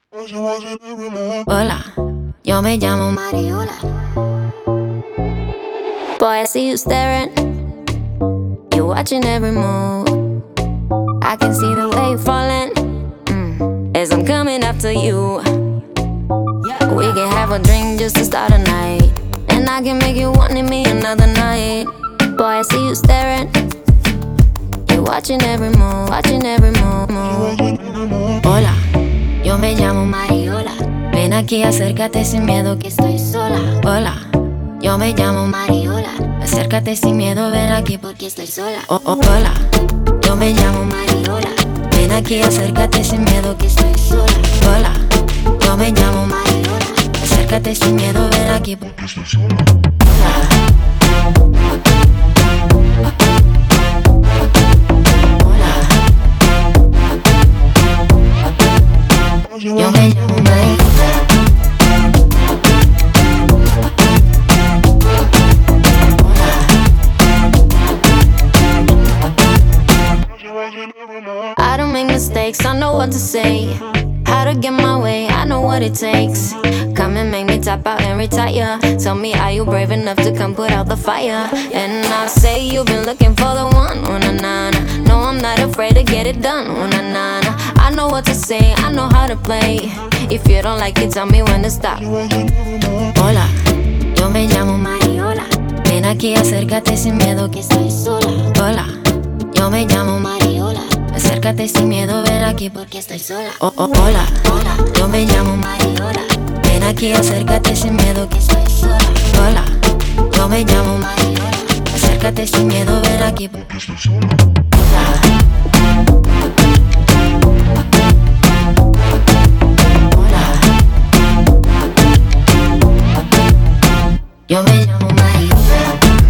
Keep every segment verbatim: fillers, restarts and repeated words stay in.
Hola, yo me llamo Mariola. Boy, I see you staring. You're watching every move. I can see the way you're falling mm, as I'm coming after you. We can have a drink just to start a night, and I can make you want me another night. Boy, I see you staring. You're watching every move, watching every move, move. Hola, yo me llamo Mariola. Ven aquí, acércate sin miedo que estoy sola. Hola, yo me llamo Mariola. Acércate sin miedo, ven aquí porque estoy sola. Oh, oh, hola, yo me llamo Mariola. Ven aquí, acércate sin miedo que estoy sola. Hola, yo me llamo Mariola. Acércate sin miedo, ven aquí porque estoy sola. Hola. Yo me llamo Mariola. I don't make mistakes, I know what to say. How to get my way, I know what it takes. Come and make me tap out and retire. Tell me, are you brave enough to come put out the fire? And I'll say you've been looking for the one, oh na na na. No, I'm not afraid to get it done, oh na na na. I know what to say, I know how to play. If you don't like it, tell me when to stop. Hola, yo me llamo Mariola. Ven aquí, acércate sin miedo que estoy sola. Hola, yo me llamo Mariola. Acércate sin miedo, ven aquí porque estoy sola. Oh, oh, hola, hola, yo me llamo Mariola. Ven aquí, acércate sin miedo que estoy sola. Hola, yo me llamo Mariola. Acércate sin miedo, ven aquí porque estoy sola. Hola. Yo me llamo Mariola.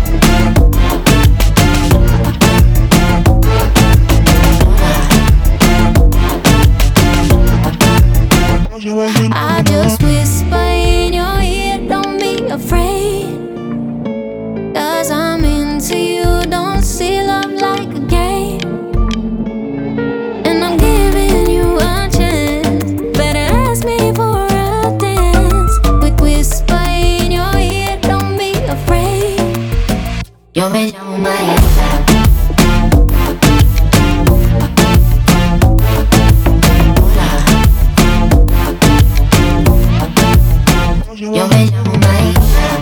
I just whisper in your ear, don't be afraid. Cause I'm into you, don't see love like a game. And I'm giving you a chance, better ask me for a dance. Quick whisper in your ear, don't be afraid. Yo me llamo Mariola. Yo me llamo Mariola.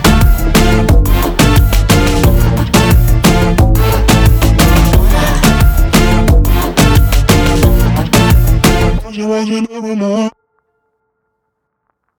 Hola.